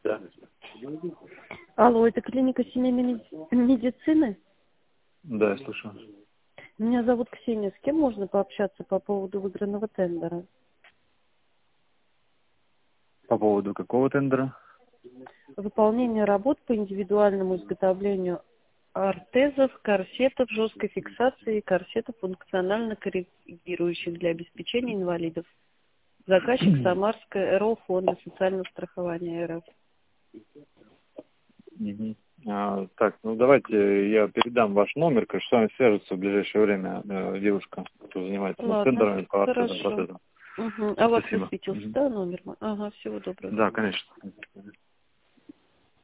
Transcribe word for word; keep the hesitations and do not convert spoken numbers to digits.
Алло, это клиника семейной меди- медицины? Да, я слушаю. Меня зовут Ксения. С кем можно пообщаться по поводу выигранного тендера? По поводу какого тендера? Выполнение работ по индивидуальному изготовлению ортезов, корсетов, жесткой фиксации и корсетов функционально корректирующих для обеспечения инвалидов. Заказчик Самарская эр о фонда социального страхования эр эф. Мгм. А, так, ну давайте я передам ваш номер, конечно, с вами свяжется в ближайшее время э, девушка, которая занимается ну, Ладно, тендерами по ортезам, хорошо. протезам. Угу. А у вас Спасибо. высветился, Мгм. да, номер? Ага, всего доброго. Да, конечно.